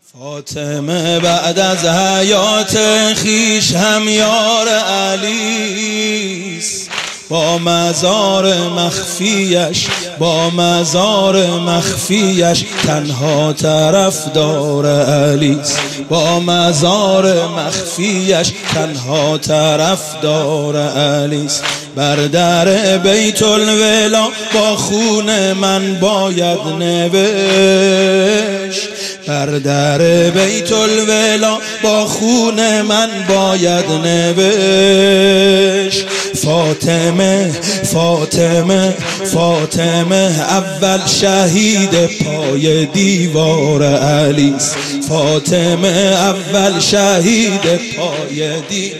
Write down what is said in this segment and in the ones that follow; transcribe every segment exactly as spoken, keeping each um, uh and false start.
فاطمه بعد از حیات خیش هم یار علیست، با مزار مخفیش با مزار مخفیش تنها طرفدار علیست، با مزار مخفیش تنها طرفدار علیست. بر در بیت الولا با خون من باید نوشت، بر در بیت الولا با خون من باید نوشت. فاطمه فاطمه فاطمه اول شهید پای دیوار علیست، فاطمه اول شهید پای دیوار.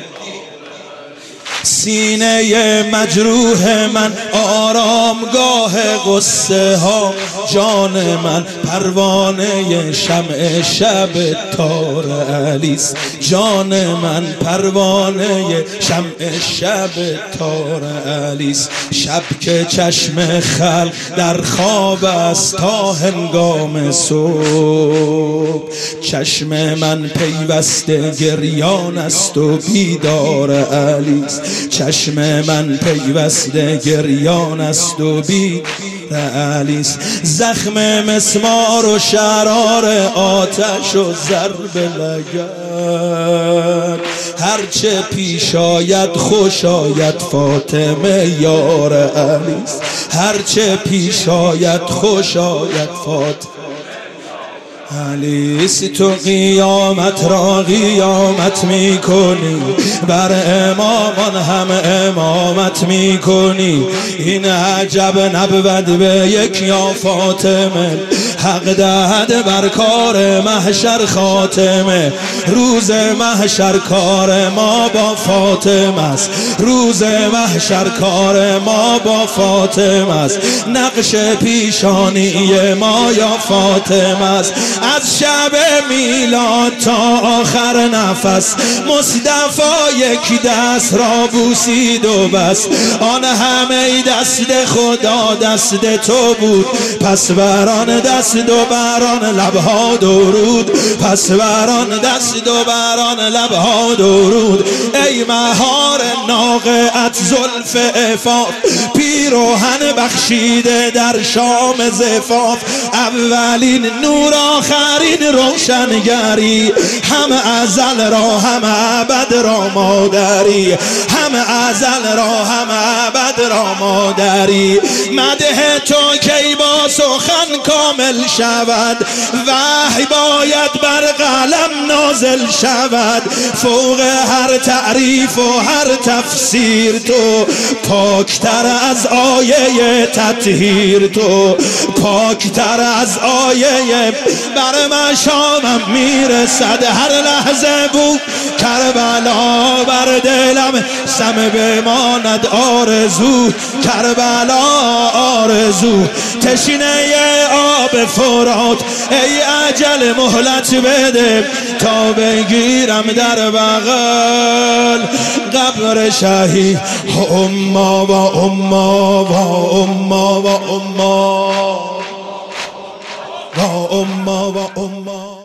سینه مجروح من آرامگاه غصه ها، جان من پروانه شمع شب تار علیست، جان من پروانه شمع شب تار علیست. شب که چشم خلق در خواب است تا هنگام صبح، چشم من پیوسته گریان است و بیدار علیست، چشم من پیوسته گریان است و بیدار علیست. زخم مسمار و شرار آتش و ضرب لگد، هرچه پیش آید خوش آید فاطمه یار علیست، هرچه پیش آید خوش آید فاطمه علیست. تو قیامت را قیامت میکنی، بر امامان هم امامت میکنی. این عجب نبود به یک یا فاطمه، حق دهد بر کار محشر خاتمه. روز محشر کار ما با فاطمه است، روز محشر کار ما با فاطمه است. نقش پیشانی ما یا فاطمه است. از شب میلاد تا آخر نفس مصطفی یک دست را بوسید و بس. آن همه دست خدا دست تو بود، پس بران دست و بران لبها درود، پس بران دست و بران لبها درود. ای مهار ناقعت زلف عفاف، پیراهن بخشیده در شام زفاف. اولین نور آخرین روشنگری، هم ازل را هم ابد را مادری، هم ازل را هم ابد را مادری. مدح تو کی با سخن کامل شود، وحی باید بر قلم نازل شود. فوق هر تعریف و هر تفسیر تو، پاکتر از آیه تطهیر تو، پاکتر از آیه. بر مشامم میرسد هر لحظه بو کربلا، بر دلم سم بماند آرزو کربلا آرزو. تشنه آب فرات ای اجل مهلت بده، تا بگیرم در بغل قبر شهید. اما و اما و اما و اما و اما و اما